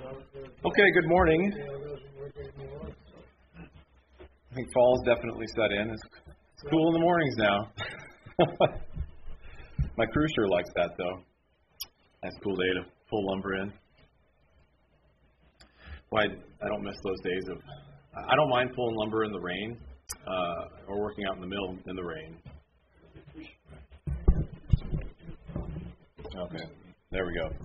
Okay, good morning. I think fall's definitely set in. It's cool in the mornings now. My crew sure likes that, though. That's a cool day to pull lumber in. Well, I don't miss those days of... I don't mind pulling lumber in the rain or working out in the mill in the rain. Okay, there we go.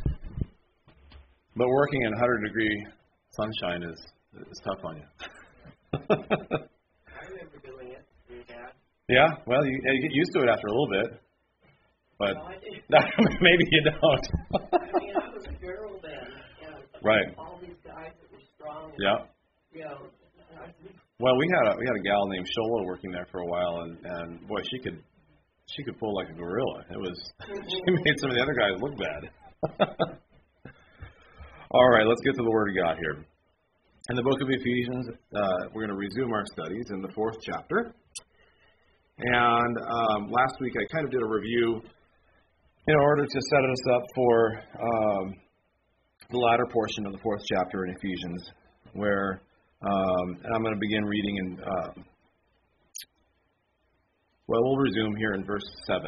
But working in 100-degree sunshine is tough on you. I remember doing it for your dad. Yeah, well, you get used to it after a little bit. But No, I didn't. maybe you don't. I mean, I was a girl then. And Right. all these guys that were strong. And, Yeah. You know, Well, we had a gal named Shola working there for a while, and boy, she could pull like a gorilla. It was she made some of the other guys look bad. All right, let's get to the Word of God here. In the book of Ephesians, we're going to resume our studies in the 4th chapter. And last week I kind of did a review in order to set us up for the latter portion of the 4th chapter in Ephesians, where and I'm going to begin reading in, we'll resume here in verse 7.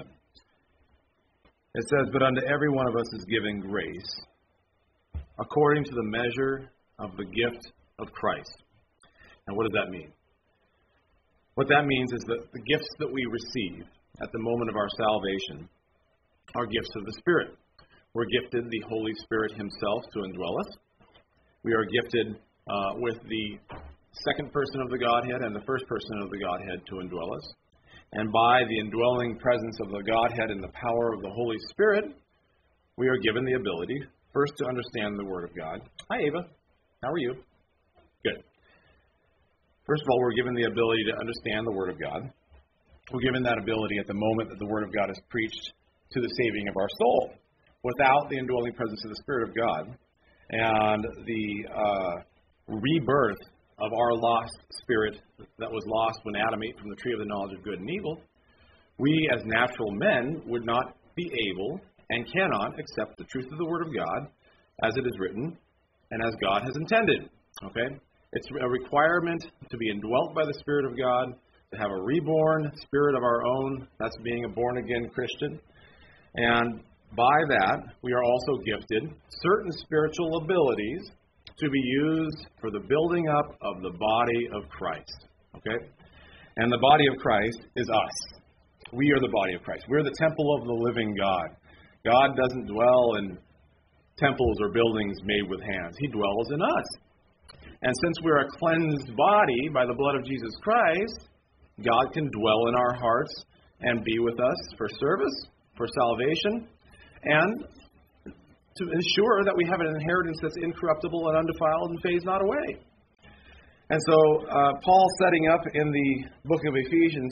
It says, "But unto every one of us is given grace, according to the measure of the gift of Christ." And what does that mean? What that means is that the gifts that we receive at the moment of our salvation are gifts of the Spirit. We're gifted the Holy Spirit Himself to indwell us. We are gifted with the second person of the Godhead and the first person of the Godhead to indwell us. And by the indwelling presence of the Godhead and the power of the Holy Spirit, we are given the ability, first, to understand the Word of God. Hi, Ava. How are you? Good. First of all, we're given the ability to understand the Word of God. We're given that ability at the moment that the Word of God is preached to the saving of our soul. Without the indwelling presence of the Spirit of God and the rebirth of our lost spirit that was lost when Adam ate from the tree of the knowledge of good and evil, we as natural men would not be able and cannot accept the truth of the Word of God as it is written and as God has intended. Okay? It's a requirement to be indwelt by the Spirit of God, to have a reborn spirit of our own. That's being a born-again Christian. And by that, we are also gifted certain spiritual abilities to be used for the building up of the body of Christ. Okay? And the body of Christ is us. We are the body of Christ. We're the temple of the living God. God doesn't dwell in temples or buildings made with hands. He dwells in us. And since we're a cleansed body by the blood of Jesus Christ, God can dwell in our hearts and be with us for service, for salvation, and to ensure that we have an inheritance that's incorruptible and undefiled and fades not away. And so Paul setting up in the book of Ephesians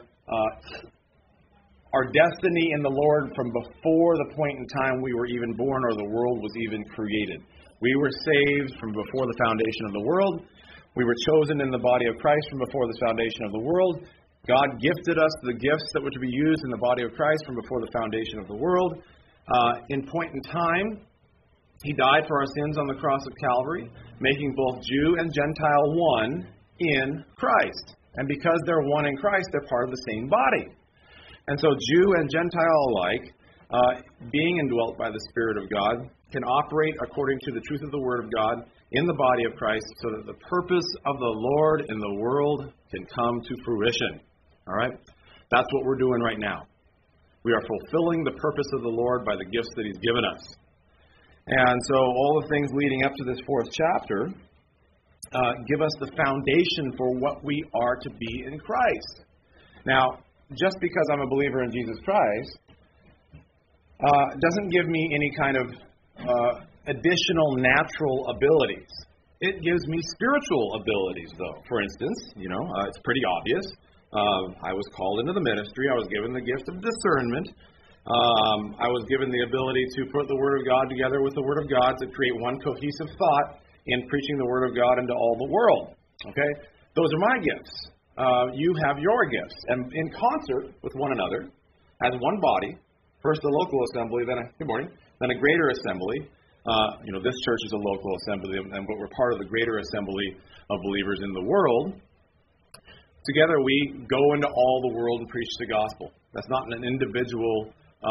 our destiny in the Lord from before the point in time we were even born or the world was even created. We were saved from before the foundation of the world. We were chosen in the body of Christ from before the foundation of the world. God gifted us the gifts that were to be used in the body of Christ from before the foundation of the world. In point in time, He died for our sins on the cross of Calvary, making both Jew and Gentile one in Christ. And because they're one in Christ, they're part of the same body. And so Jew and Gentile alike, being indwelt by the Spirit of God, can operate according to the truth of the Word of God in the body of Christ so that the purpose of the Lord in the world can come to fruition. All right? That's what we're doing right now. We are fulfilling the purpose of the Lord by the gifts that He's given us. And so all the things leading up to this 4th chapter give us the foundation for what we are to be in Christ. Now, just because I'm a believer in Jesus Christ doesn't give me any kind of additional natural abilities. It gives me spiritual abilities, though. For instance, it's pretty obvious. I was called into the ministry. I was given the gift of discernment. I was given the ability to put the Word of God together with the Word of God to create one cohesive thought in preaching the Word of God into all the world. Okay? Those are my gifts. You have your gifts. And in concert with one another, as one body, first a local assembly, then a greater assembly, this church is a local assembly, but we're part of the greater assembly of believers in the world. Together we go into all the world and preach the gospel. That's not an individual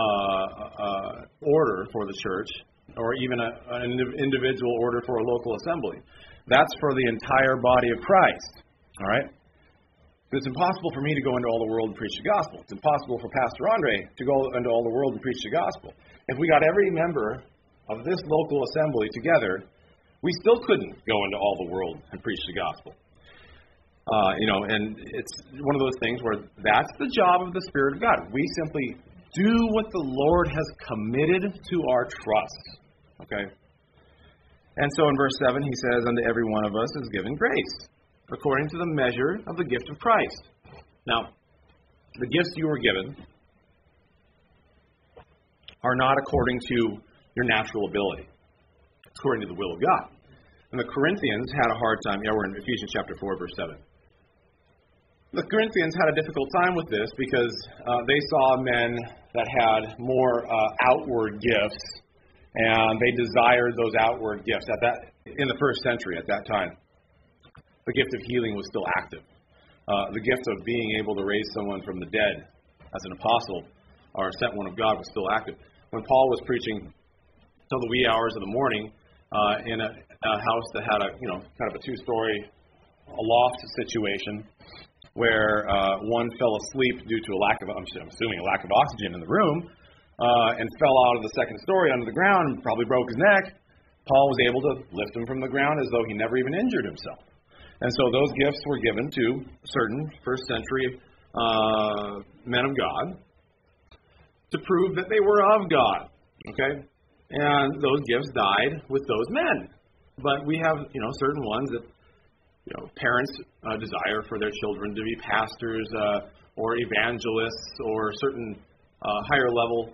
order for the church, or even an individual order for a local assembly. That's for the entire body of Christ. All right? It's impossible for me to go into all the world and preach the gospel. It's impossible for Pastor Andre to go into all the world and preach the gospel. If we got every member of this local assembly together, we still couldn't go into all the world and preach the gospel. And it's one of those things where that's the job of the Spirit of God. We simply do what the Lord has committed to our trust. Okay? And so in verse 7, he says, unto every one of us is given grace, according to the measure of the gift of Christ. Now, the gifts you were given are not according to your natural ability. It's according to the will of God. And the Corinthians had a hard time. Yeah, we're in Ephesians chapter 4, verse 7. The Corinthians had a difficult time with this because they saw men that had more outward gifts, and they desired those outward gifts in the first century at that time. The gift of healing was still active. The gift of being able to raise someone from the dead as an apostle or a sent one of God was still active. When Paul was preaching till the wee hours of the morning in a house that had kind of a two-story loft situation, where one fell asleep due to I'm assuming a lack of oxygen in the room, and fell out of the second story under the ground and probably broke his neck. Paul was able to lift him from the ground as though he never even injured himself. And so those gifts were given to certain first century men of God to prove that they were of God. Okay? And those gifts died with those men. But we have, certain ones that parents desire for their children to be pastors or evangelists or certain higher level,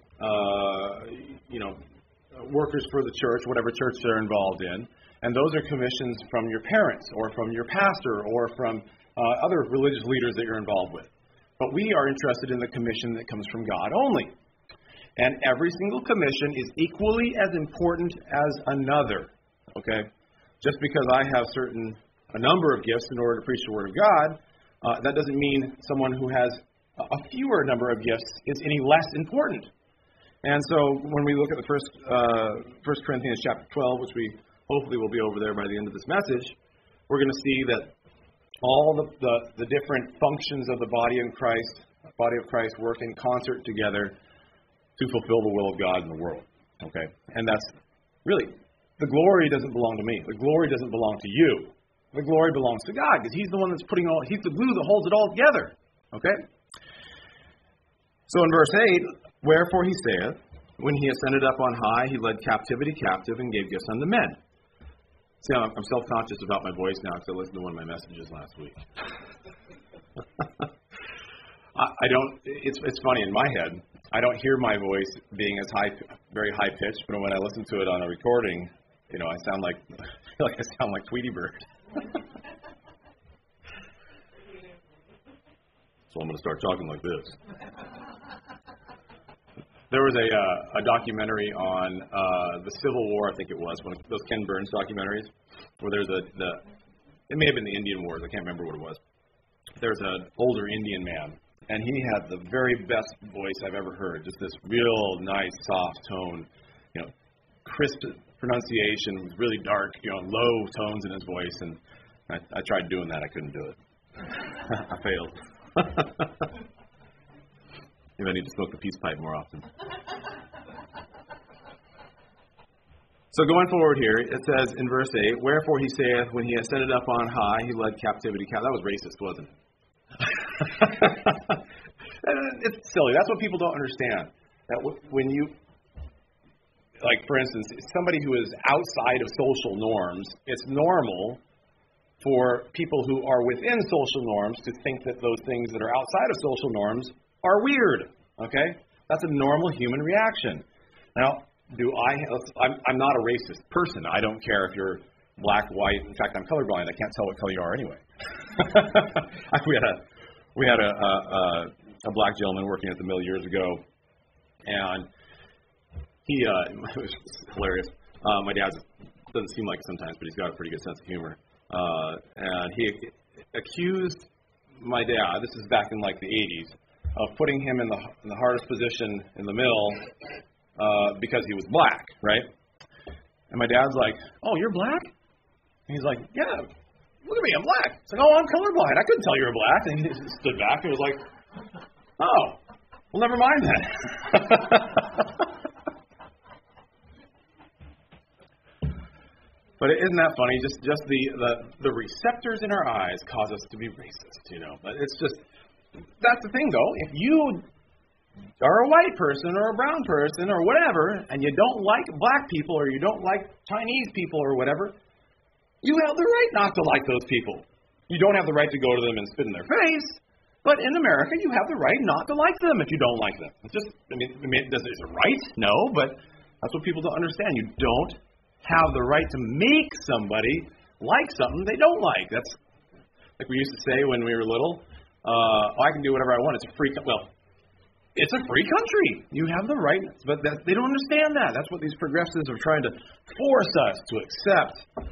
workers for the church, whatever church they're involved in. And those are commissions from your parents or from your pastor or from other religious leaders that you're involved with. But we are interested in the commission that comes from God only. And every single commission is equally as important as another. Okay? Just because I have a number of gifts in order to preach the Word of God, that doesn't mean someone who has a fewer number of gifts is any less important. And so when we look at the First Corinthians chapter 12, which we hopefully will be over there by the end of this message, we're going to see that all the different functions of the body of Christ work in concert together to fulfill the will of God in the world. Okay? And that's really, the glory doesn't belong to me. The glory doesn't belong to you. The glory belongs to God, because He's the one that's He's the glue that holds it all together. Okay? So in verse 8, wherefore he saith, when he ascended up on high, he led captivity captive and gave gifts unto men. See, I'm self-conscious about my voice now because I listened to one of my messages last week. It's funny, in my head, I don't hear my voice being as very high pitched, but when I listen to it on a recording, I feel like I sound like Tweety Bird. So I'm going to start talking like this. There was a documentary on the Civil War, I think it was, one of those Ken Burns documentaries, where there's it may have been the Indian Wars, I can't remember what it was. There's an older Indian man, and he had the very best voice I've ever heard, just this real nice, soft tone, crisp pronunciation, with really dark, low tones in his voice, and I tried doing that, I couldn't do it. I failed. Maybe I need to smoke the peace pipe more often. So going forward here, it says in verse 8, wherefore he saith, when he ascended up on high, he led captivity captive. That was racist, wasn't it? It's silly. That's what people don't understand. That when you, like for instance, somebody who is outside of social norms, it's normal for people who are within social norms to think that those things that are outside of social norms are weird, okay? That's a normal human reaction. Now, I'm not a racist person. I don't care if you're black, white. In fact, I'm colorblind. I can't tell what color you are anyway. we had a black gentleman working at the mill years ago, and he it was hilarious. My dad doesn't seem like it sometimes, but he's got a pretty good sense of humor. And he accused my dad, this is back in like the 80s, of putting him in the hardest position in the mill because he was black, right? And my dad's like, "Oh, you're black?" And he's like, "Yeah, look at me, I'm black." It's like, "Oh, I'm colorblind. I couldn't tell you were black." And he stood back and was like, "Oh, well, never mind then." But isn't that funny? Just the receptors in our eyes cause us to be racist, you know. But it's just, that's the thing, though. If you are a white person or a brown person or whatever, and you don't like black people or you don't like Chinese people or whatever, you have the right not to like those people. You don't have the right to go to them and spit in their face. But in America, you have the right not to like them if you don't like them. It's just, is it right? No, but that's what people don't understand. You don't have the right to make somebody like something they don't like. That's like we used to say when we were little. I can do whatever I want. It's a free it's a free country. You have the right, but they don't understand that. That's what these progressives are trying to force us to accept.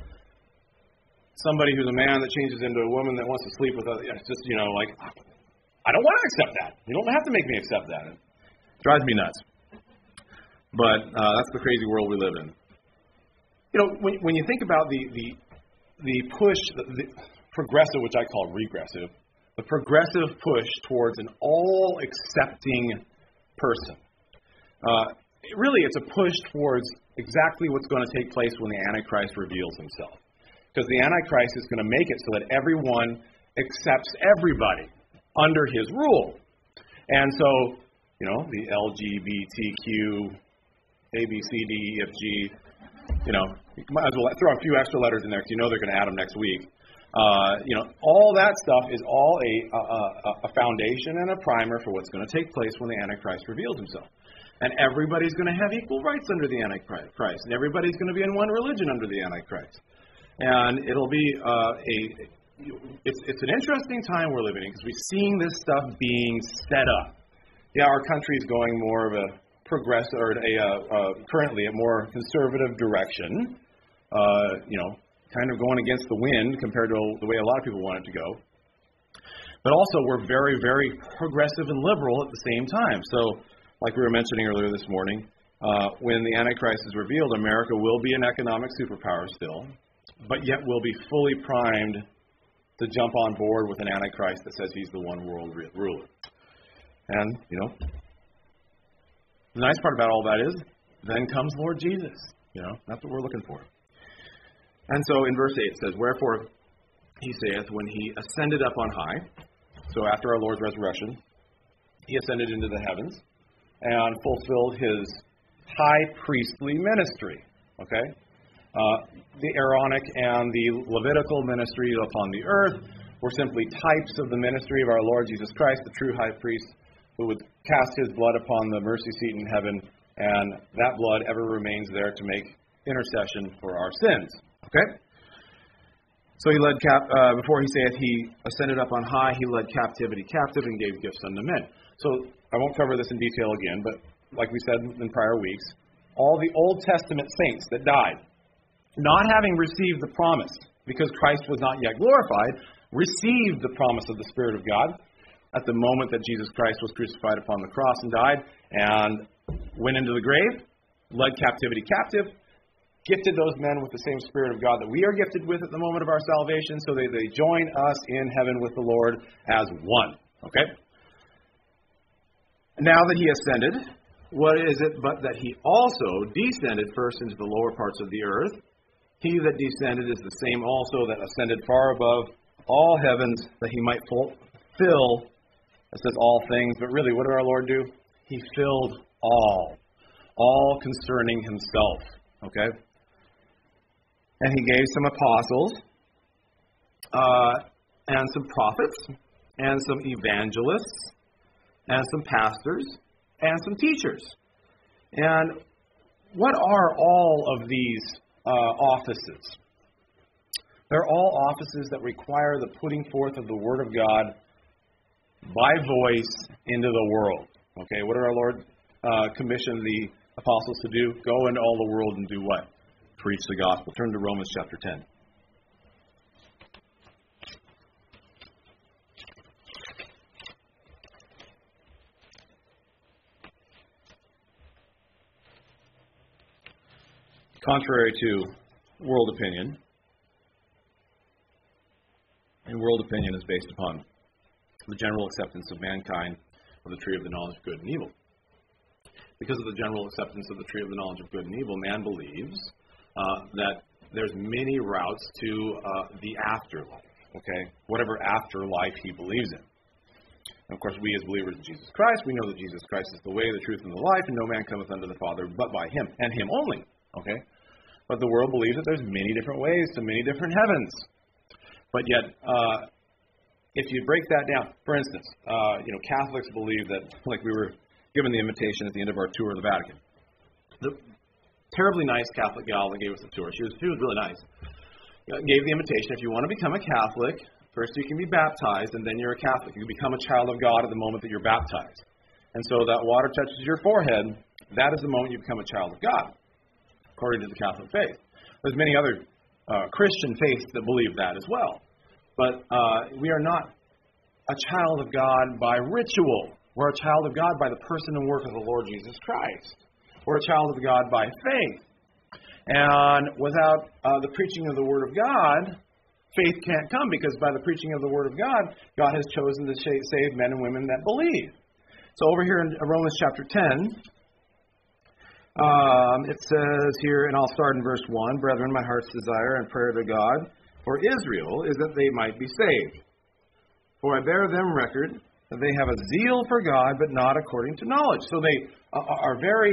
Somebody who's a man that changes into a woman that wants to sleep with us. It's just, like, I don't want to accept that. You don't have to make me accept that. It drives me nuts. But that's the crazy world we live in. When you think about the push, the progressive, which I call regressive, the progressive push towards an all-accepting person, really it's a push towards exactly what's going to take place when the Antichrist reveals himself. Because the Antichrist is going to make it so that everyone accepts everybody under his rule. And so, the LGBTQ, ABCDEFG, you might as well throw a few extra letters in there because they're going to add them next week. All that stuff is all a foundation and a primer for what's going to take place when the Antichrist reveals himself. And everybody's going to have equal rights under the Antichrist. And everybody's going to be in one religion under the Antichrist. And it'll be it's an interesting time we're living in because we're seeing this stuff being set up. Yeah, our country is going more of a progressive, or currently a more conservative direction. Kind of going against the wind compared to the way a lot of people want it to go. But also, we're very, very progressive and liberal at the same time. So, like we were mentioning earlier this morning, when the Antichrist is revealed, America will be an economic superpower still, but yet will be fully primed to jump on board with an Antichrist that says he's the one world ruler. And, the nice part about all that is, then comes Lord Jesus. That's what we're looking for. And so in verse 8 it says, "Wherefore he saith, when he ascended up on high," so after our Lord's resurrection, he ascended into the heavens and fulfilled his high priestly ministry. Okay? The Aaronic and the Levitical ministry upon the earth were simply types of the ministry of our Lord Jesus Christ, the true high priest, who would cast his blood upon the mercy seat in heaven, and that blood ever remains there to make intercession for our sins. Okay? So he led before he saith he ascended up on high, he led captivity captive and gave gifts unto men. So I won't cover this in detail again, but like we said in prior weeks, all the Old Testament saints that died, not having received the promise, because Christ was not yet glorified, received the promise of the Spirit of God at the moment that Jesus Christ was crucified upon the cross and died, and went into the grave, led captivity captive, gifted those men with the same Spirit of God that we are gifted with at the moment of our salvation, so that they join us in heaven with the Lord as one. Okay? Now that he ascended, what is it but that he also descended first into the lower parts of the earth? He that descended is the same also that ascended far above all heavens, that he might fill, it says all things, but really, what did our Lord do? He filled all concerning himself. Okay? And he gave some apostles, and some prophets, and some evangelists, and some pastors, and some teachers. And what are all of these offices? They're all offices that require the putting forth of the Word of God by voice into the world. Okay, what did our Lord commission the apostles to do? Go into all the world and do what? preach the gospel. Turn to Romans chapter 10. Contrary to world opinion, and world opinion is based upon the general acceptance of mankind of the tree of the knowledge of good and evil. Because of the general acceptance of the tree of the knowledge of good and evil, man believes that there's many routes to the afterlife, okay? Whatever afterlife he believes in. And of course, we as believers in Jesus Christ, we know that Jesus Christ is the way, the truth, and the life, and no man cometh unto the Father but by him, and him only, okay? But the world believes that there's many different ways to many different heavens. But yet, if you break that down, for instance, Catholics believe that, like we were given the invitation at the end of our tour of the Vatican. The terribly nice Catholic gal that gave us the tour, she was really nice, gave the invitation, if you want to become a Catholic, first you can be baptized, and then you're a Catholic. You become a child of God at the moment that you're baptized. And so that water touches your forehead, that is the moment you become a child of God, according to the Catholic faith. There's many other Christian faiths that believe that as well. But we are not a child of God by ritual. We're a child of God by the person and work of the Lord Jesus Christ. We're a child of God by faith. And without the preaching of the Word of God, faith can't come, because by the preaching of the Word of God, God has chosen to save men and women that believe. So over here in Romans chapter 10, it says here, and I'll start in verse 1, Brethren, my heart's desire and prayer to God for Israel is that they might be saved. For I bear them record that they have a zeal for God, but not according to knowledge. So they are very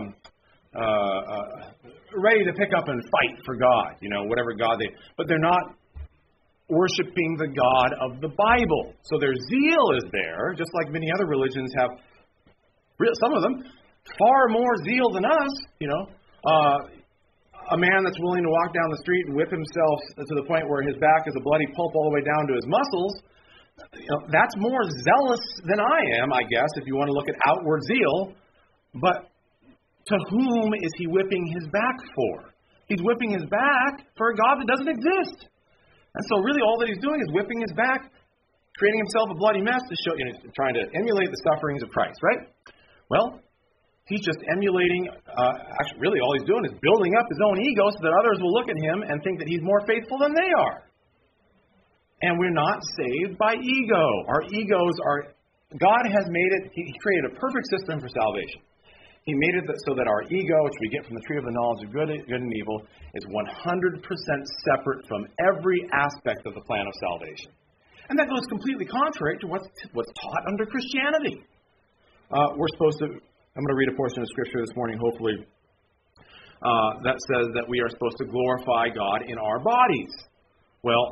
ready to pick up and fight for God, whatever God but they're not worshiping the God of the Bible. So their zeal is there, just like many other religions have, some of them, far more zeal than us, a man that's willing to walk down the street and whip himself to the point where his back is a bloody pulp all the way down to his muscles. That's more zealous than I am, I guess, if you want to look at outward zeal. But to whom is he whipping his back for? He's whipping his back for a God that doesn't exist. And so really all that he's doing is whipping his back, creating himself a bloody mess to show, trying to emulate the sufferings of Christ, right? Well, he's just emulating, actually really all he's doing is building up his own ego so that others will look at him and think that he's more faithful than they are. And we're not saved by ego. Our egos are, God has made it, He created a perfect system for salvation. He made it so that our ego, which we get from the tree of the knowledge of good and evil, is 100% separate from every aspect of the plan of salvation. And that goes completely contrary to what's taught under Christianity. We're supposed to, I'm going to read a portion of Scripture this morning, hopefully, that says that we are supposed to glorify God in our bodies. Well,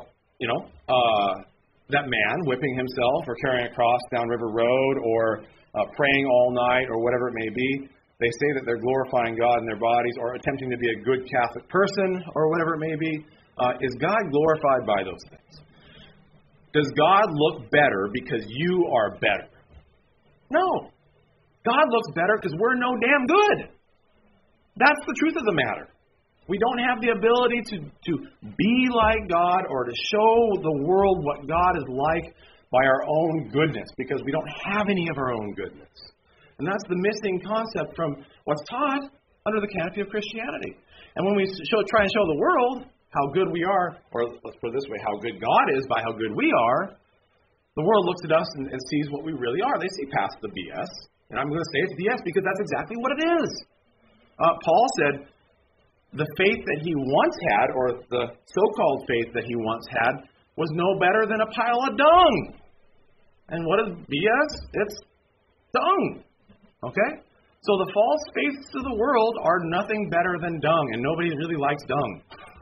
that man whipping himself or carrying a cross down River Road or praying all night or whatever it may be, they say that they're glorifying God in their bodies or attempting to be a good Catholic person or whatever it may be. Is God glorified by those things? Does God look better because you are better? No. God looks better because we're no damn good. That's the truth of the matter. We don't have the ability to be like God or to show the world what God is like by our own goodness, because we don't have any of our own goodness. And that's the missing concept from what's taught under the canopy of Christianity. And when we try and show the world how good we are, or let's put it this way, how good God is by how good we are, the world looks at us and sees what we really are. They see past the BS. And I'm going to say it's BS because that's exactly what it is. Paul said, the faith that he once had, or the so-called faith that he once had, was no better than a pile of dung. And what is BS? It's dung. Okay? So the false faiths of the world are nothing better than dung, and nobody really likes dung.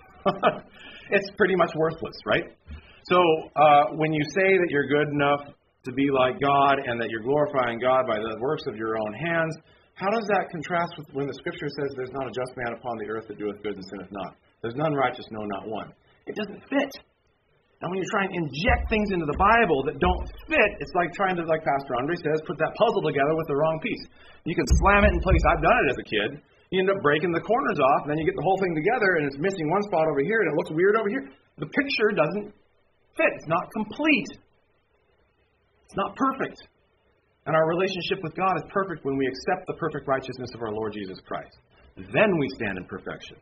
It's pretty much worthless, right? So when you say that you're good enough to be like God and that you're glorifying God by the works of your own hands, how does that contrast with when the Scripture says there's not a just man upon the earth that doeth good and sinneth not? There's none righteous, no, not one. It doesn't fit. And when you try and inject things into the Bible that don't fit, it's like trying to, like Pastor Andre says, put that puzzle together with the wrong piece. You can slam it in place. I've done it as a kid. You end up breaking the corners off, and then you get the whole thing together, and it's missing one spot over here, and it looks weird over here. The picture doesn't fit. It's not complete. It's not perfect. And our relationship with God is perfect when we accept the perfect righteousness of our Lord Jesus Christ. Then we stand in perfection.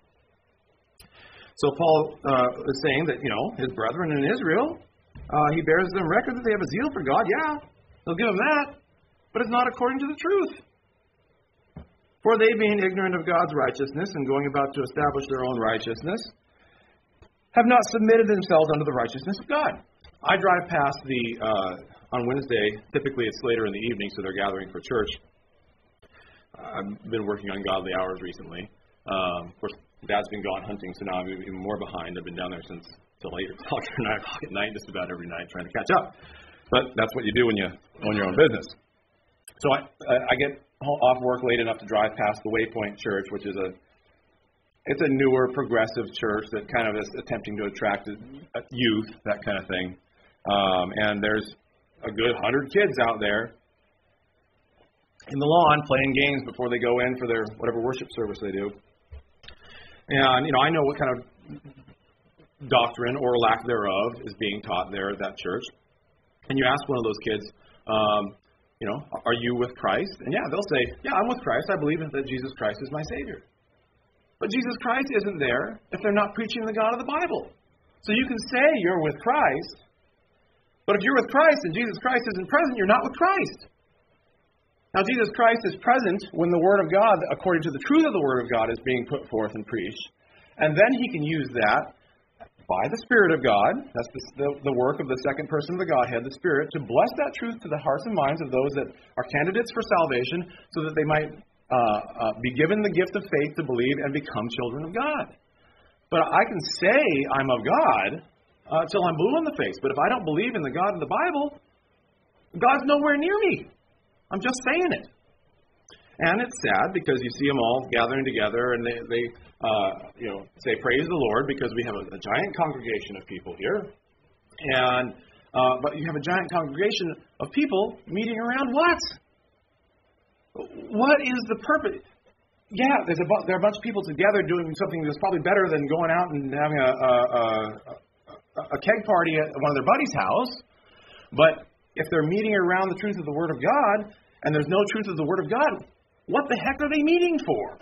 So Paul is saying that, his brethren in Israel, he bears them record that they have a zeal for God. Yeah, they'll give him that. But it's not according to the truth. For they, being ignorant of God's righteousness and going about to establish their own righteousness, have not submitted themselves unto the righteousness of God. I drive past on Wednesday, typically it's later in the evening, so they're gathering for church. I've been working on godly hours recently. Of course, Dad's been gone hunting, so now I'm even more behind. I've been down there since till 8 o'clock or 9 o'clock at night, just about every night, trying to catch up. But that's what you do when you own your own business. So I get off work late enough to drive past the Waypoint Church, which is it's a newer, progressive church that kind of is attempting to attract youth, that kind of thing. And there's a good 100 kids out there in the lawn playing games before they go in for their whatever worship service they do. And, I know what kind of doctrine or lack thereof is being taught there at that church. And you ask one of those kids, are you with Christ? And yeah, they'll say, yeah, I'm with Christ. I believe that Jesus Christ is my Savior. But Jesus Christ isn't there if they're not preaching the God of the Bible. So you can say you're with Christ, but if you're with Christ and Jesus Christ isn't present, you're not with Christ. Now, Jesus Christ is present when the Word of God, according to the truth of the Word of God, is being put forth and preached. And then He can use that by the Spirit of God, that's the work of the second person of the Godhead, the Spirit, to bless that truth to the hearts and minds of those that are candidates for salvation so that they might be given the gift of faith to believe and become children of God. But I can say I'm of God till I'm blue in the face. But if I don't believe in the God of the Bible, God's nowhere near me. I'm just saying it. And it's sad because you see them all gathering together and they say, praise the Lord, because we have a giant congregation of people here. And but you have a giant congregation of people meeting around what? What is the purpose? Yeah, there are a bunch of people together doing something that's probably better than going out and having a keg party at one of their buddies' house. But if they're meeting around the truth of the Word of God, and there's no truth of the Word of God, what the heck are they meeting for?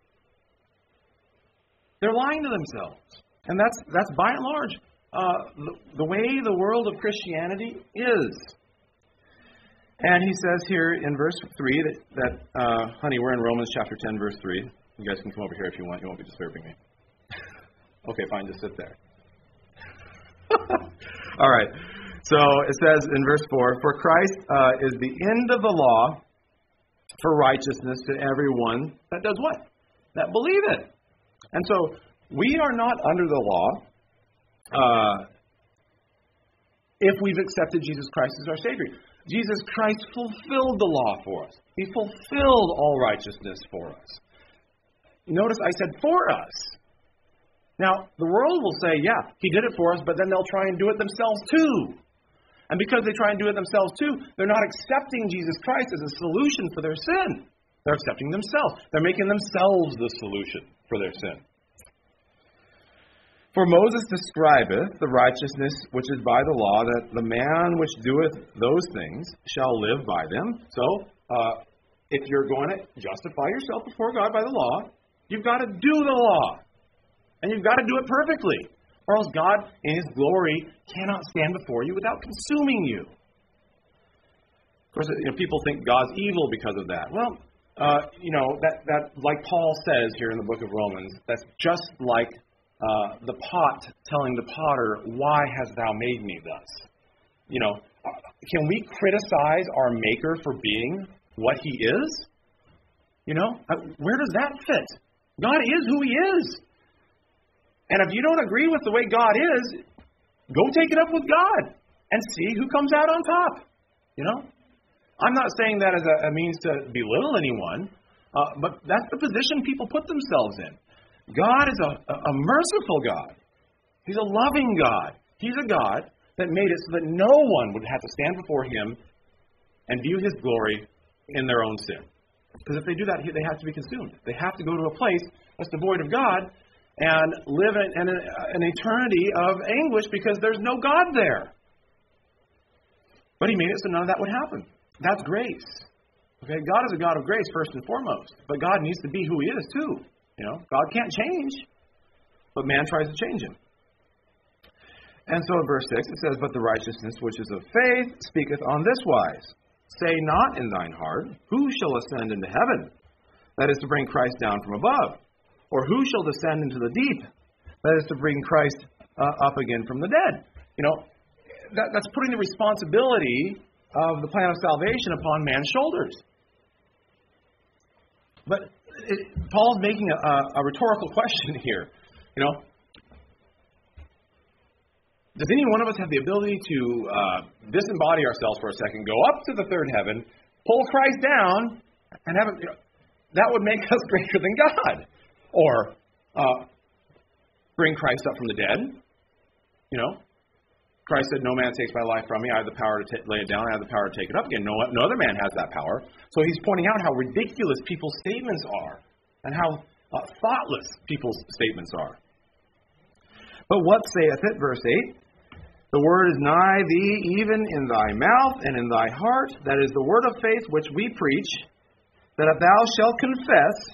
They're lying to themselves. And that's by and large the way the world of Christianity is. And he says here in verse 3 that honey, we're in Romans chapter 10, verse 3. You guys can come over here if you want. You won't be disturbing me. Okay, fine, just sit there. All right. So it says in verse 4, for Christ is the end of the law for righteousness to everyone that does what? That believe it. And so we are not under the law if we've accepted Jesus Christ as our Savior. Jesus Christ fulfilled the law for us. He fulfilled all righteousness for us. Notice I said for us. Now, the world will say, yeah, He did it for us, but then they'll try and do it themselves too. And because they try and do it themselves too, they're not accepting Jesus Christ as a solution for their sin. They're accepting themselves. They're making themselves the solution for their sin. For Moses describeth the righteousness which is by the law, that the man which doeth those things shall live by them. So, if you're going to justify yourself before God by the law, you've got to do the law. And you've got to do it perfectly. Or else God, in His glory, cannot stand before you without consuming you. Of course, people think God's evil because of that. Well, that like Paul says here in the book of Romans, that's just like the pot telling the potter, why hast thou made me thus? Can we criticize our Maker for being what He is? Where does that fit? God is who He is. And if you don't agree with the way God is, go take it up with God and see who comes out on top. I'm not saying that as a means to belittle anyone, but that's the position people put themselves in. God is a merciful God. He's a loving God. He's a God that made it so that no one would have to stand before Him and view His glory in their own sin. Because if they do that, they have to be consumed. They have to go to a place that's devoid of God and live in an eternity of anguish because there's no God there. But he made it so none of that would happen. That's grace. Okay, God is a God of grace first and foremost. But God needs to be who he is too. God can't change. But man tries to change him. And so in verse 6 it says, "But the righteousness which is of faith speaketh on this wise. Say not in thine heart, Who shall ascend into heaven? That is to bring Christ down from above. Or who shall descend into the deep? That is to bring Christ up again from the dead." That's putting the responsibility of the plan of salvation upon man's shoulders. But Paul's making a rhetorical question here. Does any one of us have the ability to disembody ourselves for a second, go up to the third heaven, pull Christ down, and have him? That would make us greater than God. Or bring Christ up from the dead. Christ said, "No man takes my life from me. I have the power to lay it down. I have the power to take it up again." No other man has that power. So he's pointing out how ridiculous people's statements are and how thoughtless people's statements are. "But what saith it?" Verse 8. "The word is nigh thee, even in thy mouth and in thy heart. That is the word of faith which we preach, that if thou shalt confess,"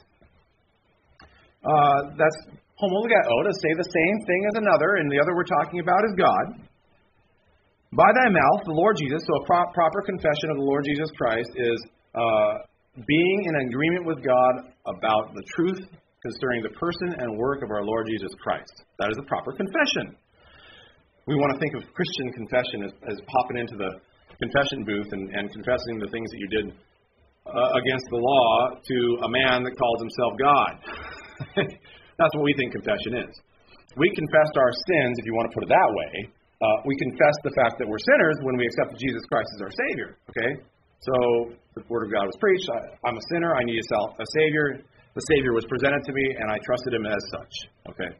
that's homologeo, to say the same thing as another, and the other we're talking about is God. "By thy mouth, the Lord Jesus," so a proper confession of the Lord Jesus Christ is being in agreement with God about the truth concerning the person and work of our Lord Jesus Christ. That is a proper confession. We want to think of Christian confession as popping into the confession booth and confessing the things that you did against the law to a man that calls himself God. That's what we think confession is. We confessed our sins, if you want to put it that way. We confess the fact that we're sinners when we accept Jesus Christ as our Savior. Okay? So the Word of God was preached. I'm a sinner. I need a Savior. The Savior was presented to me, and I trusted him as such. Okay?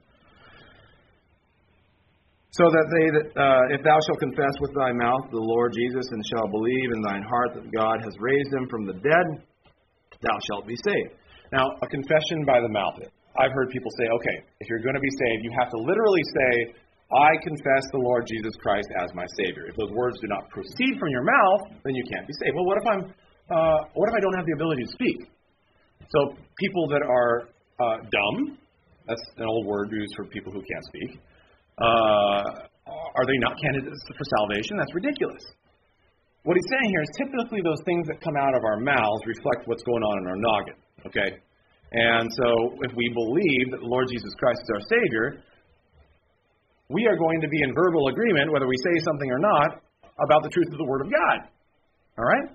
"So that if thou shalt confess with thy mouth the Lord Jesus, and shalt believe in thine heart that God has raised him from the dead, thou shalt be saved." Now, a confession by the mouth. I've heard people say, okay, if you're going to be saved, you have to literally say, "I confess the Lord Jesus Christ as my Savior." If those words do not proceed from your mouth, then you can't be saved. Well, what if I don't have the ability to speak? So people that are dumb, that's an old word used for people who can't speak, are they not candidates for salvation? That's ridiculous. What he's saying here is typically those things that come out of our mouths reflect what's going on in our noggin. Okay? And so if we believe that the Lord Jesus Christ is our Savior, we are going to be in verbal agreement, whether we say something or not, about the truth of the Word of God. All right?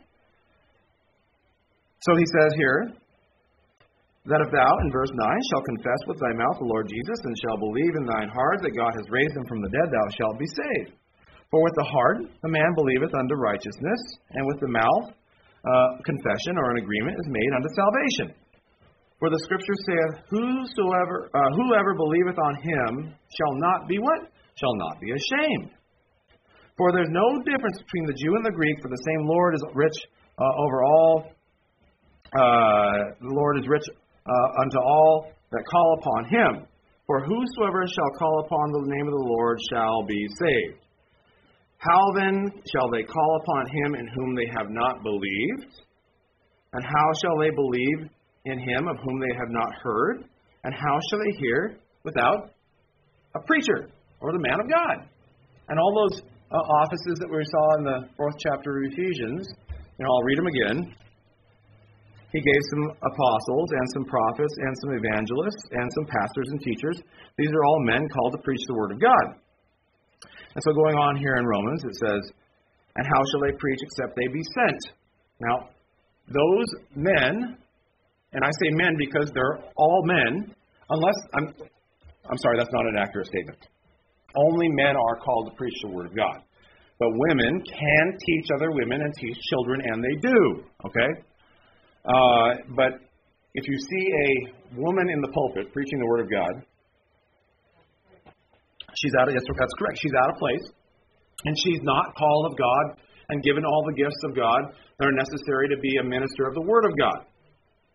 So he says here, "That if thou," in verse 9, "shalt confess with thy mouth the Lord Jesus, and shalt believe in thine heart that God has raised him from the dead, thou shalt be saved. For with the heart the man believeth unto righteousness, and with the mouth confession," or an agreement, "is made unto salvation. For the Scripture saith, whoever believeth on him shall not be" what? "Shall not be ashamed. For there's no difference between the Jew and the Greek, for the same Lord is rich over all. The Lord is rich unto all that call upon him. For whosoever shall call upon the name of the Lord shall be saved. How then shall they call upon him in whom they have not believed? And how shall they believe in him of whom they have not heard? And how shall they hear without a preacher," or the man of God? And all those offices that we saw in the 4th chapter of Ephesians, I'll read them again. He gave some apostles and some prophets and some evangelists and some pastors and teachers. These are all men called to preach the Word of God. And so going on here in Romans, it says, "And how shall they preach except they be sent?" Now, those men, and I say men because they're all men, unless, I'm sorry, that's not an accurate statement. Only men are called to preach the Word of God. But women can teach other women and teach children, and they do, okay? But if you see a woman in the pulpit preaching the Word of God, that's correct, she's out of place, and she's not called of God and given all the gifts of God that are necessary to be a minister of the Word of God.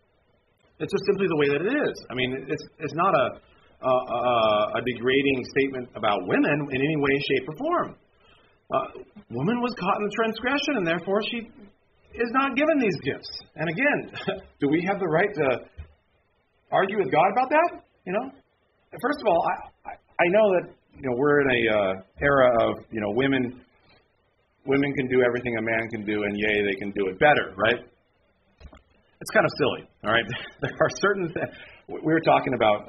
It's just simply the way that it is. I mean, it's not a degrading statement about women in any way, shape, or form. Woman was caught in the transgression, and therefore she is not given these gifts. And again, do we have the right to argue with God about that? You know, first of all, I know that we're in a era of women can do everything a man can do, and yea, they can do it better, right? It's kind of silly, all right? There are certain things. We were talking about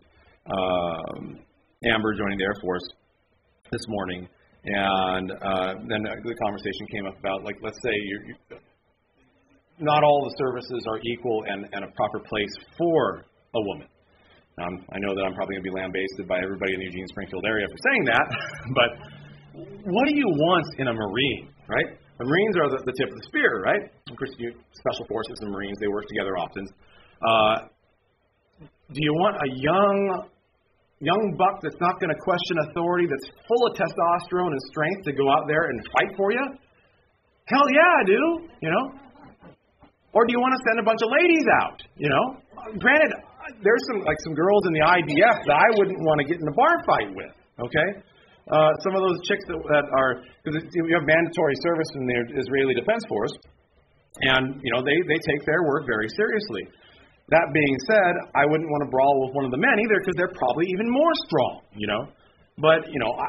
Amber joining the Air Force this morning, and then the conversation came up about, like, let's say not all the services are equal and a proper place for a woman. I know that I'm probably going to be lambasted by everybody in the Eugene Springfield area for saying that, but what do you want in a Marine, right? The Marines are the tip of the spear, right? Of course, Special Forces and Marines, they work together often. Do you want a young buck that's not going to question authority, that's full of testosterone and strength to go out there and fight for you? Hell yeah, I do, Or do you want to send a bunch of ladies out, Granted, there's some girls in the IDF that I wouldn't want to get in a bar fight with, okay? Some of those chicks that are, because you have mandatory service in the Israeli Defense Force, and, they take their work very seriously. That being said, I wouldn't want to brawl with one of the men either, because they're probably even more strong, But,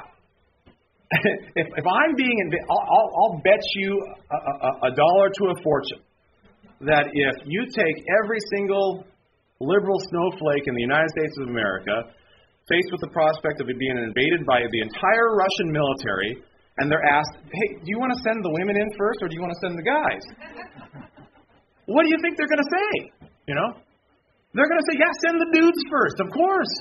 if I'm being, I'll bet you a dollar to a fortune that if you take every single liberal snowflake in the United States of America, faced with the prospect of it being invaded by the entire Russian military, and they're asked, hey, do you want to send the women in first, or do you want to send the guys? What do you think they're going to say? They're going to say, yeah, send the dudes first, of course.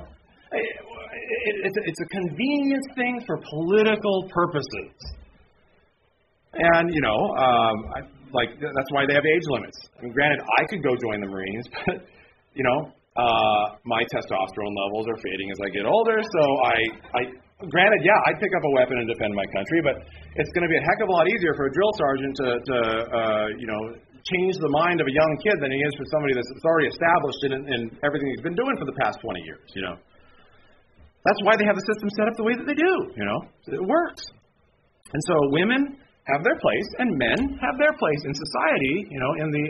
It's a convenience thing for political purposes. And, that's why they have age limits. I mean, granted, I could go join the Marines, but my testosterone levels are fading as I get older, so granted, yeah, I'd pick up a weapon and defend my country, but it's going to be a heck of a lot easier for a drill sergeant to change the mind of a young kid than it is for somebody that's already established in everything he's been doing for the past 20 years, That's why they have the system set up the way that they do, It works. And so women have their place, and men have their place in society, in the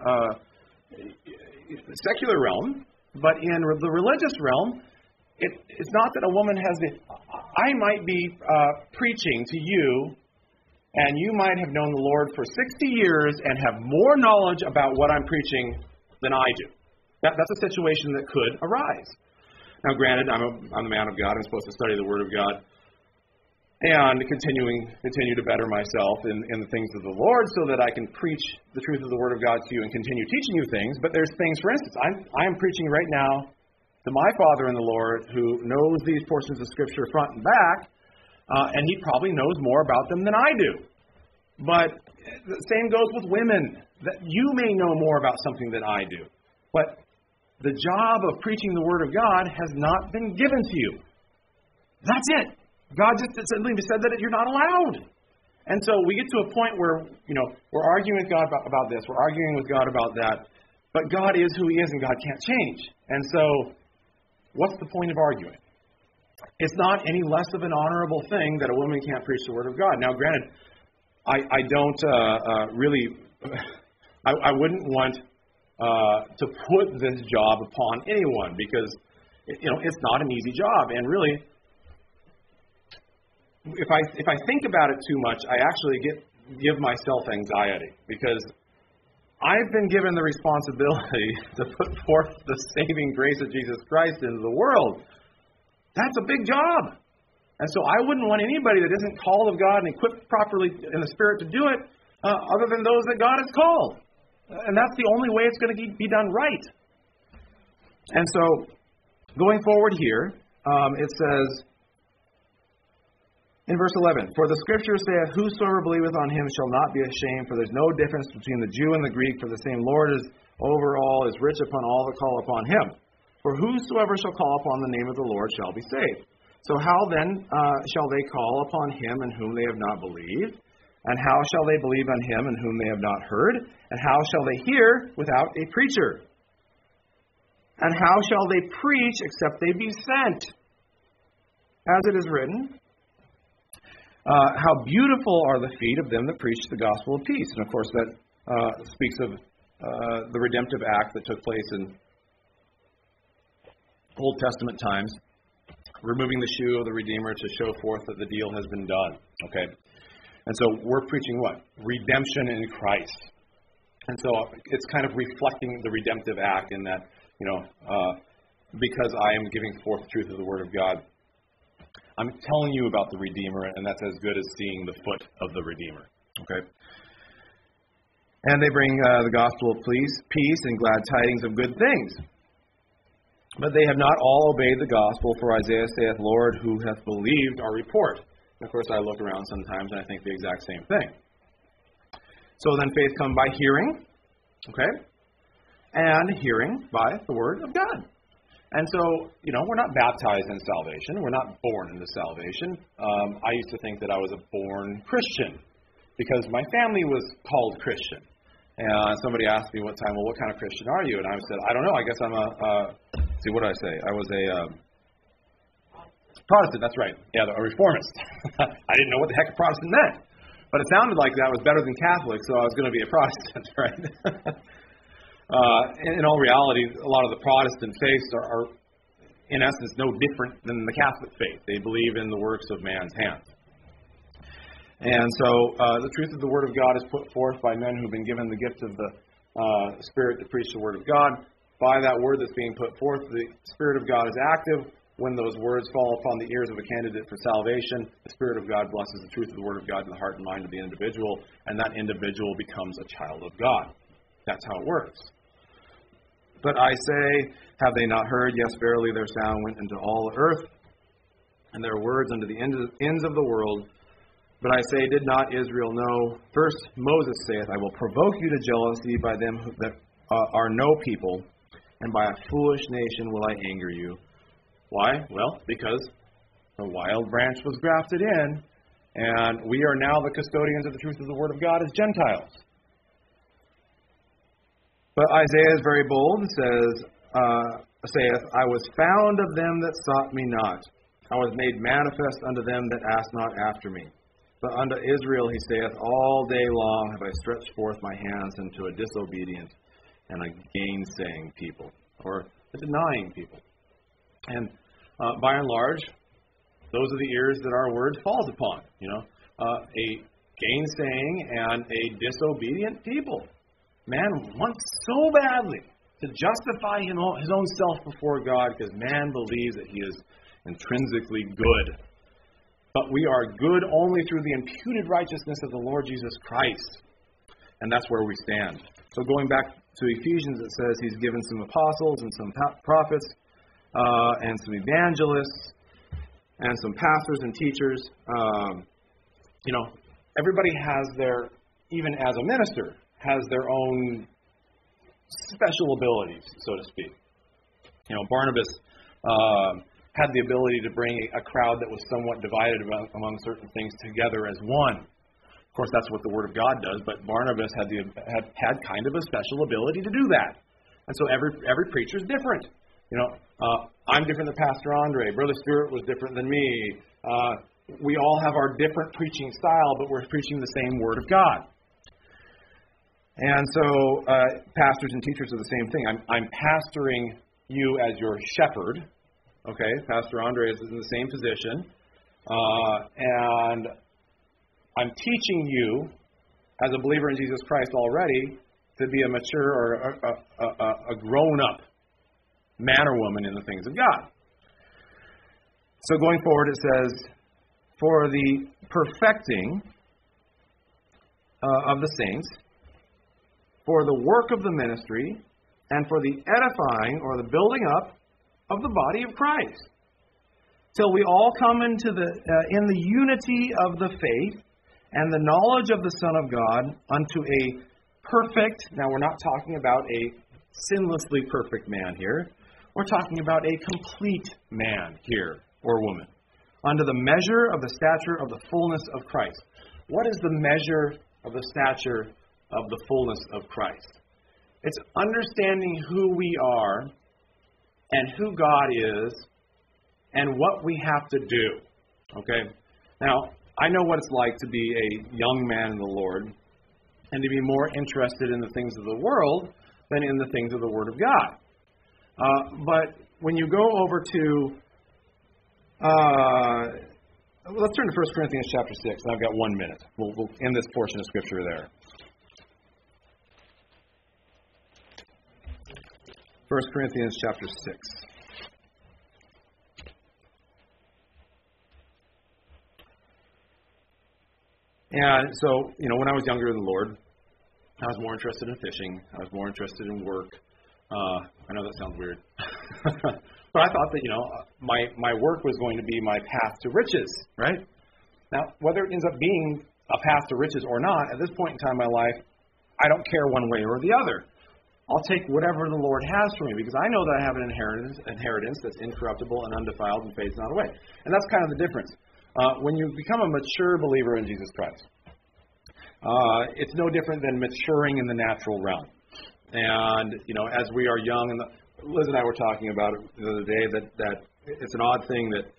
secular realm, but in the religious realm, it's not that a woman has I might be preaching to you, and you might have known the Lord for 60 years and have more knowledge about what I'm preaching than I do. That's a situation that could arise. Now, granted, I'm the man of God. I'm supposed to study the Word of God and continue to better myself in the things of the Lord so that I can preach the truth of the Word of God to you and continue teaching you things. But there's things, for instance, I am preaching right now to my Father in the Lord who knows these portions of Scripture front and back, and he probably knows more about them than I do. But the same goes with women, that you may know more about something than I do. But the job of preaching the Word of God has not been given to you. That's it. God just simply said that you're not allowed. And so we get to a point where, we're arguing with God about this, we're arguing with God about that, but God is who He is and God can't change. And so, what's the point of arguing? It's not any less of an honorable thing that a woman can't preach the Word of God. Now, granted, I don't really, I wouldn't want to put this job upon anyone because, it's not an easy job. And really, if I think about it too much, I actually give myself anxiety because I've been given the responsibility to put forth the saving grace of Jesus Christ into the world. That's a big job. And so I wouldn't want anybody that isn't called of God and equipped properly in the Spirit to do it other than those that God has called. And that's the only way it's going to be done right. And so going forward here, it says, in verse 11, for the Scripture saith, whosoever believeth on him shall not be ashamed, for there's no difference between the Jew and the Greek, for the same Lord is over all, is rich upon all that call upon him. For whosoever shall call upon the name of the Lord shall be saved. So how then shall they call upon him in whom they have not believed? And how shall they believe on him in whom they have not heard? And how shall they hear without a preacher? And how shall they preach except they be sent? As it is written, how beautiful are the feet of them that preach the gospel of peace. And of course that speaks of the redemptive act that took place in Old Testament times, removing the shoe of the Redeemer to show forth that the deal has been done. Okay? And so we're preaching what? Redemption in Christ. And so it's kind of reflecting the redemptive act in that, because I am giving forth the truth of the Word of God, I'm telling you about the Redeemer, and that's as good as seeing the foot of the Redeemer. Okay? And they bring the gospel of peace and glad tidings of good things. But they have not all obeyed the gospel, for Isaiah saith, Lord, who hath believed our report? And of course, I look around sometimes and I think the exact same thing. So then faith comes by hearing, okay? And hearing by the Word of God. And so, we're not baptized in salvation. We're not born into salvation. I used to think that I was a born Christian because my family was called Christian. And somebody asked me what kind of Christian are you? And I said, I don't know. I guess I'm what did I say? I was a Protestant, that's right. Yeah, a reformist. I didn't know what the heck a Protestant meant. But it sounded like that was better than Catholic, so I was going to be a Protestant, right? In all reality, a lot of the Protestant faiths are, in essence, no different than the Catholic faith. They believe in the works of man's hands. And so the truth of the Word of God is put forth by men who've been given the gift of the Spirit to preach the Word of God. By that Word that's being put forth, the Spirit of God is active. When those words fall upon the ears of a candidate for salvation, the Spirit of God blesses the truth of the Word of God in the heart and mind of the individual, and that individual becomes a child of God. That's how it works. But I say, have they not heard? Yes, verily their sound went into all the earth, and their words unto the ends of the world. But I say, did not Israel know? First Moses saith, I will provoke you to jealousy by them that are no people, and by a foolish nation will I anger you. Why? Well, because the wild branch was grafted in, and we are now the custodians of the truth of the Word of God as Gentiles. But Isaiah is very bold and saith, I was found of them that sought me not. I was made manifest unto them that asked not after me. But unto Israel he saith, all day long have I stretched forth my hands unto a disobedient and a gainsaying people, or a denying people. And by and large, those are the ears that our word falls upon. A gainsaying and a disobedient people. Man wants so badly to justify his own self before God because man believes that he is intrinsically good. But we are good only through the imputed righteousness of the Lord Jesus Christ. And that's where we stand. So going back to Ephesians, it says he's given some apostles and some prophets and some evangelists and some pastors and teachers. Everybody has their, even as a minister, has their own special abilities, so to speak. Barnabas had the ability to bring a crowd that was somewhat divided among certain things together as one. Of course, that's what the Word of God does, but Barnabas had kind of a special ability to do that. And so every preacher is different. I'm different than Pastor Andre. Brother Stewart was different than me. We all have our different preaching style, but we're preaching the same Word of God. And so pastors and teachers are the same thing. I'm pastoring you as your shepherd. Okay, Pastor Andre is in the same position. And I'm teaching you, as a believer in Jesus Christ already, to be a mature or a grown-up man or woman in the things of God. So going forward, it says, for the perfecting of the saints, for the work of the ministry, and for the edifying or the building up of the body of Christ, till we all come into in the unity of the faith and the knowledge of the Son of God unto a perfect. Now we're not talking about a sinlessly perfect man here. We're talking about a complete man here, or woman, unto the measure of the stature of the fullness of Christ. What is the measure of the stature of the fullness of Christ? It's understanding who we are and who God is and what we have to do. Okay? Now, I know what it's like to be a young man in the Lord and to be more interested in the things of the world than in the things of the Word of God. But when you go over to, let's turn to 1 Corinthians chapter 6, and I've got 1 minute. We'll end this portion of Scripture there. 1 Corinthians chapter 6. And so, when I was younger in the Lord, I was more interested in fishing. I was more interested in work. I know that sounds weird. But I thought that, my work was going to be my path to riches, right? Now, whether it ends up being a path to riches or not, at this point in time in my life, I don't care one way or the other. I'll take whatever the Lord has for me because I know that I have an inheritance that's incorruptible and undefiled and fades not away. And that's kind of the difference. When you become a mature believer in Jesus Christ, it's no different than maturing in the natural realm. And, as we are young, and Liz and I were talking about it the other day, that it's an odd thing that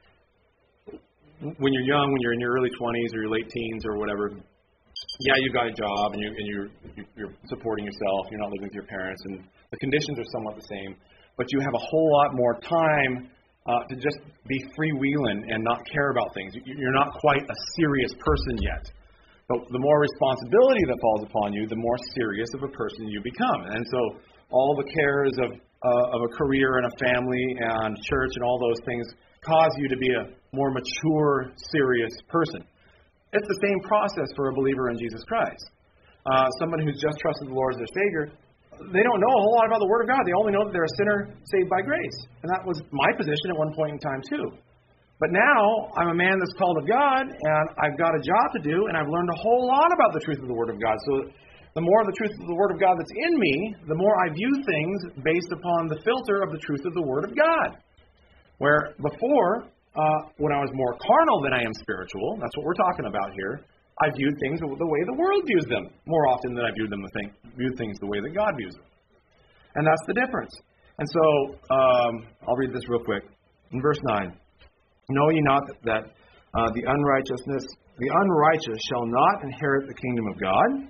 when you're young, when you're in your early 20s or your late teens or whatever, yeah, you've got a job and you're supporting yourself, you're not living with your parents, and the conditions are somewhat the same, but you have a whole lot more time to just be freewheeling and not care about things. You're not quite a serious person yet. But the more responsibility that falls upon you, the more serious of a person you become. And so all the cares of a career and a family and church and all those things cause you to be a more mature, serious person. It's the same process for a believer in Jesus Christ. Someone who's just trusted the Lord as their Savior, they don't know a whole lot about the Word of God. They only know that they're a sinner saved by grace. And that was my position at one point in time too. But now I'm a man that's called of God, and I've got a job to do, and I've learned a whole lot about the truth of the Word of God. So the more of the truth of the Word of God that's in me, the more I view things based upon the filter of the truth of the Word of God. Where before, when I was more carnal than I am spiritual, that's what we're talking about here, I viewed things the way the world views them more often than I viewed things the way that God views them. And that's the difference. And so, I'll read this real quick. In verse 9, know ye not that the unrighteous shall not inherit the kingdom of God?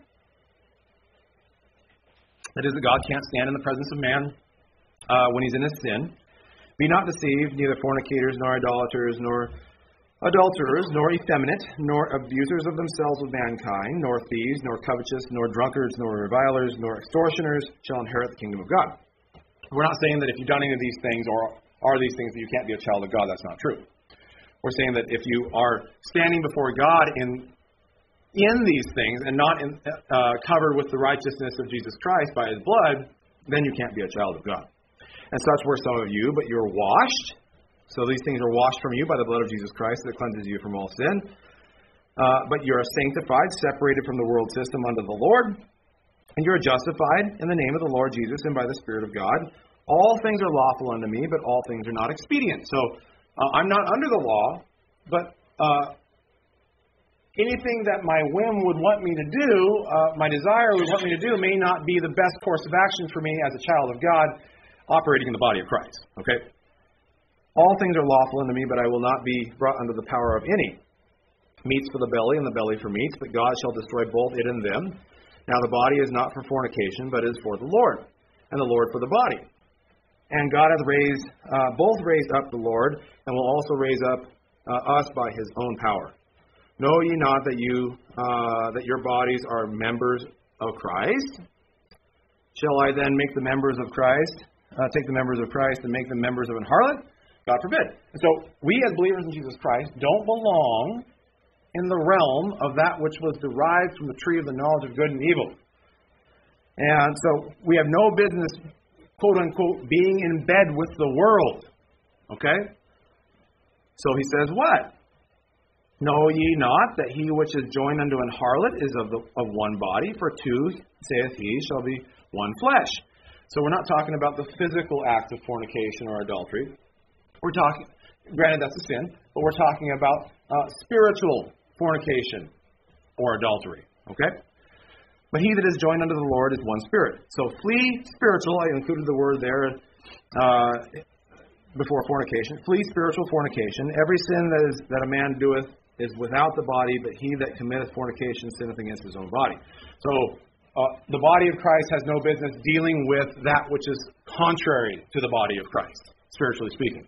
That is, that God can't stand in the presence of man when he's in his sin. Be not deceived, neither fornicators, nor idolaters, nor adulterers, nor effeminate, nor abusers of themselves with mankind, nor thieves, nor covetous, nor drunkards, nor revilers, nor extortioners shall inherit the kingdom of God. We're not saying that if you've done any of these things or are these things that you can't be a child of God. That's not true. We're saying that if you are standing before God in these things and not covered with the righteousness of Jesus Christ by His blood, then you can't be a child of God. And such were some of you, but you're washed. So these things are washed from you by the blood of Jesus Christ that cleanses you from all sin. But you are sanctified, separated from the world system unto the Lord. And you are justified in the name of the Lord Jesus and by the Spirit of God. All things are lawful unto me, but all things are not expedient. So I'm not under the law, but anything that my whim would want me to do, my desire would want me to do, may not be the best course of action for me as a child of God operating in the body of Christ. Okay? All things are lawful unto me, but I will not be brought under the power of any. Meats for the belly, and the belly for meats, but God shall destroy both it and them. Now the body is not for fornication, but is for the Lord, and the Lord for the body. And God hath both raised up the Lord, and will also raise up us by His own power. Know ye not that your bodies are members of Christ? Shall I then make the members of Christ, take the members of Christ and make them members of an harlot? God forbid. And so we as believers in Jesus Christ don't belong in the realm of that which was derived from the tree of the knowledge of good and evil. And so we have no business, quote unquote, being in bed with the world. Okay? So he says what? Know ye not that he which is joined unto an harlot is of one body, for two, saith he, shall be one flesh. So we're not talking about the physical act of fornication or adultery. We're talking, granted that's a sin, but we're talking about spiritual fornication or adultery. Okay? But he that is joined unto the Lord is one spirit. So flee spiritual. I included the word there. before fornication. Flee spiritual fornication. Every sin that a man doeth is without the body, but he that committeth fornication sinneth against his own body. So, the body of Christ has no business dealing with that which is contrary to the body of Christ, spiritually speaking.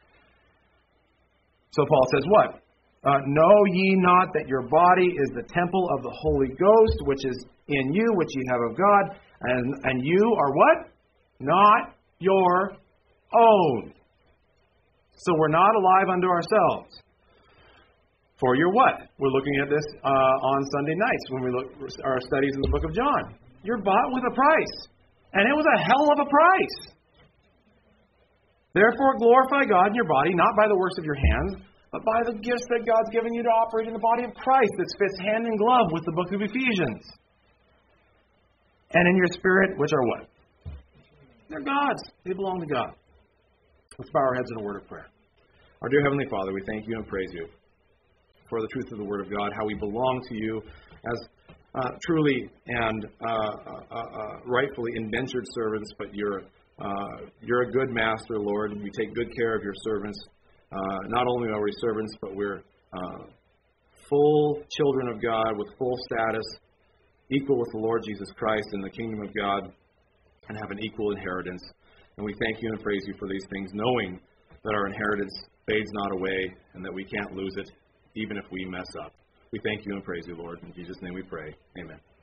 So Paul says what? Know ye not that your body is the temple of the Holy Ghost, which is in you, which ye have of God, and you are what? Not your own. So we're not alive unto ourselves. For you're what? We're looking at this on Sunday nights when we look our studies in the book of John. You're bought with a price. And it was a hell of a price. Therefore glorify God in your body, not by the works of your hands, but by the gifts that God's given you to operate in the body of Christ that fits hand in glove with the book of Ephesians. And in your spirit, which are what? They're God's. They belong to God. Let's bow our heads in a word of prayer. Our dear Heavenly Father, we thank you and praise you for the truth of the Word of God, how we belong to you as truly and rightfully indentured servants, but you're a good master, Lord, and you take good care of your servants. Not only are we servants, but we're full children of God with full status, equal with the Lord Jesus Christ in the kingdom of God, and have an equal inheritance. And we thank you and praise you for these things, knowing that our inheritance fades not away and that we can't lose it, even if we mess up. We thank you and praise you, Lord. In Jesus' name we pray. Amen.